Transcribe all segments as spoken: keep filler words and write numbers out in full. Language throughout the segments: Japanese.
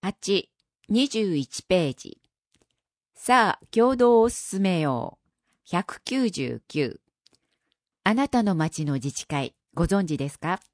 はち、にじゅういちページ。さあ、共同を進めよう。ひゃくきゅうじゅうきゅう。あなたの町の自治会、ご存知ですか？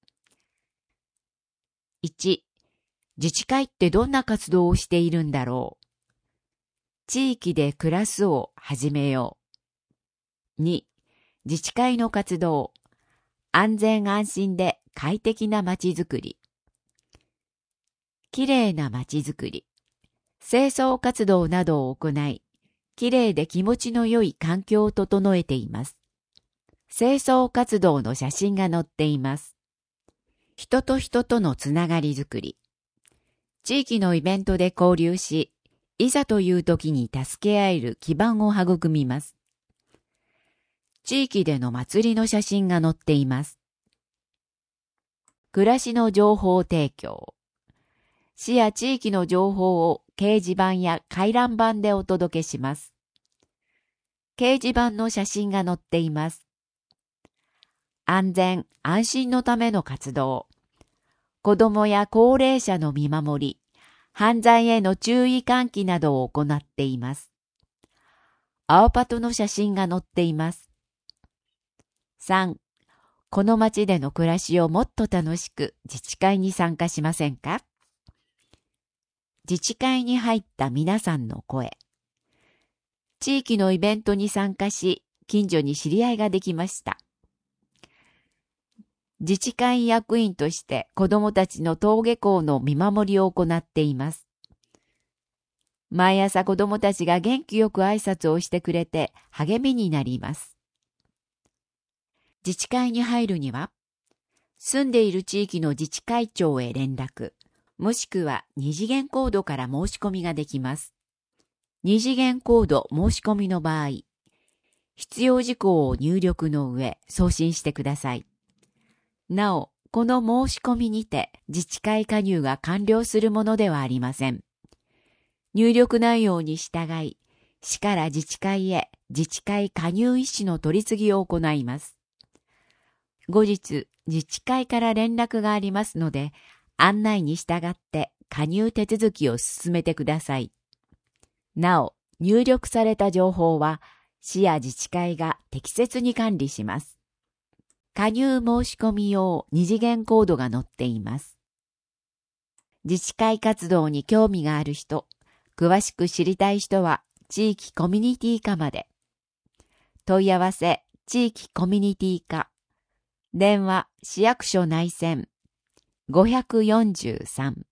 いち、自治会ってどんな活動をしているんだろう。地域で暮らすを始めよう。に、自治会の活動。安全安心で快適な町づくり。きれいな町づくり。清掃活動などを行い、きれいで気持ちの良い環境を整えています。清掃活動の写真が載っています。人と人とのつながりづくり。地域のイベントで交流し、いざという時に助け合える基盤を育みます。地域での祭りの写真が載っています。暮らしの情報提供。市や地域の情報を掲示板や回覧板でお届けします。掲示板の写真が載っています。安全・安心のための活動。子どもや高齢者の見守り、犯罪への注意喚起などを行っています。青パトの写真が載っています。さん、この町での暮らしをもっと楽しく自治会に参加しませんか？自治会に入った皆さんの声。地域のイベントに参加し、近所に知り合いができました。自治会役員として子どもたちの登下校の見守りを行っています。毎朝子どもたちが元気よく挨拶をしてくれて励みになります。自治会に入るには、住んでいる地域の自治会長へ連絡、もしくは二次元コードから申し込みができます。二次元コード申し込みの場合、必要事項を入力の上送信してください。なお、この申し込みにて自治会加入が完了するものではありません。入力内容に従い、市から自治会へ自治会加入意思の取り次ぎを行います。後日、自治会から連絡がありますので、案内に従って加入手続きを進めてください。なお、入力された情報は、市や自治会が適切に管理します。加入申し込み用二次元コードが載っています。自治会活動に興味がある人、詳しく知りたい人は地域コミュニティ課まで。問い合わせ地域コミュニティ課。電話市役所内線ごよんさん。